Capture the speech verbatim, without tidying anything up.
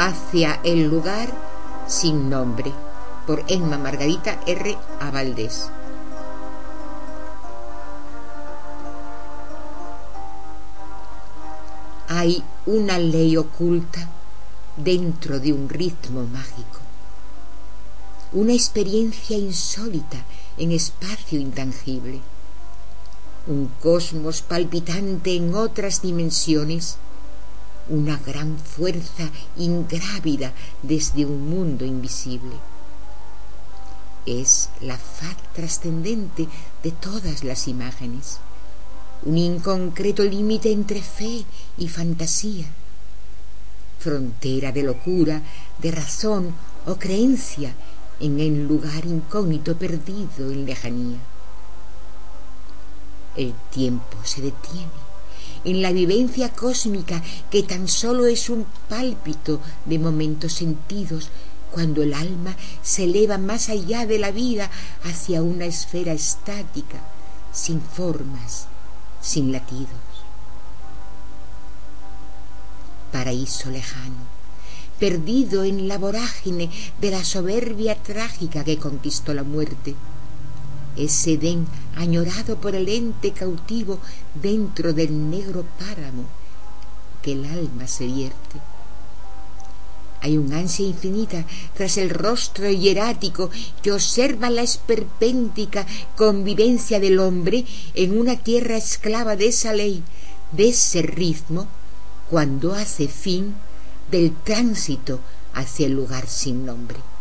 hacia el lugar sin nombre, por Emma Margarita R. A. Valdés. Hay una ley oculta dentro de un ritmo mágico, una experiencia insólita en espacio intangible, un cosmos palpitante en otras dimensiones, una gran fuerza ingrávida desde un mundo invisible. Es la faz trascendente de todas las imágenes, un inconcreto límite entre fe y fantasía, frontera de locura, de razón o creencia en el lugar incógnito perdido en lejanía. El tiempo se detiene en la vivencia cósmica que tan solo es un pálpito de momentos sentidos cuando el alma se eleva más allá de la vida hacia una esfera estática, sin formas, sin latidos. Paraíso lejano, perdido en la vorágine de la soberbia trágica que conquistó la muerte. Ese Edén añorado por el ente cautivo dentro del negro páramo que el alma se vierte. Hay un ansia infinita tras el rostro hierático que observa la esperpéntica convivencia del hombre en una tierra esclava de esa ley, de ese ritmo, cuando hace fin del tránsito hacia el lugar sin nombre.